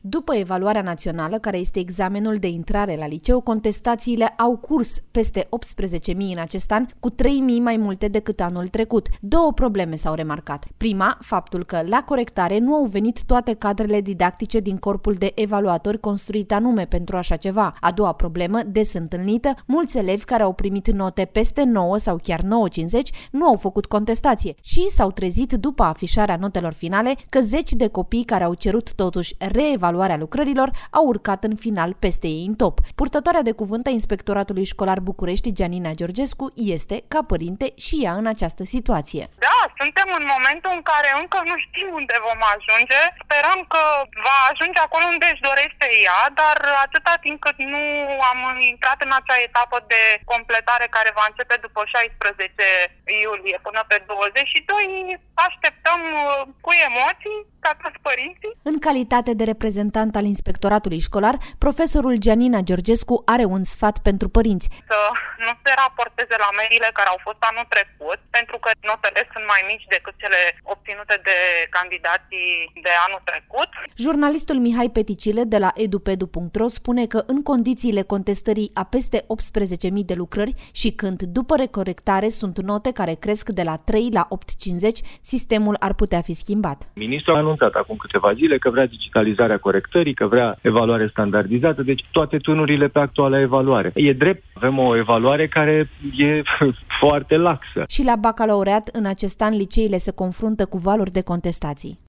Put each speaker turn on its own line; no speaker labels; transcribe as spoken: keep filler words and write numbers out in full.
După evaluarea națională, care este examenul de intrare la liceu, contestațiile au curs peste optsprezece mii în acest an, cu trei mii mai multe decât anul trecut. Două probleme s-au remarcat. Prima, faptul că la corectare nu au venit toate cadrele didactice din corpul de evaluatori construit anume pentru așa ceva. A doua problemă, des întâlnită, mulți elevi care au primit note peste nouă sau chiar nouă virgulă cincizeci nu au făcut contestație și s-au trezit după afișarea notelor finale că zeci de copii care au cerut totuși reevaluarea lucrărilor au urcat în final peste ei în top. Purtătoarea de cuvânt a Inspectoratului Școlar București, Gianina Georgescu, este, ca părinte, și ea în această situație.
Da, suntem în momentul în care încă nu știm unde vom ajunge. Sperăm că va ajunge acolo unde își dorește ea, dar atâta timp cât nu am intrat în acea etapă de completare care va începe după șaisprezece iulie până pe douăzeci și doi, așteptăm cu emoții ca toți părinții.
În calitate de reprezentant al Inspectoratului Școlar, profesorul Gianina Georgescu are un sfat pentru părinți.
Să nu se raporteze la mediile care au fost anul trecut, pentru că notele sunt mai mici decât cele obținute de candidații de anul trecut.
Jurnalistul Mihai Peticile de la edupedu punct ro spune că în condițiile contestării a peste optsprezece mii de lucrări și când după recorectare sunt note care cresc de la trei la opt virgulă cincizeci, sistemul ar putea fi schimbat.
Ministrul a anunțat acum câteva zile că vrea digitalizarea corectării, că vrea evaluare standardizată, deci toate tunurile pe actuala evaluare. E drept, avem o evaluare care e foarte laxă.
Și la bacalaureat, în acest an, liceile se confruntă cu valuri de contestații.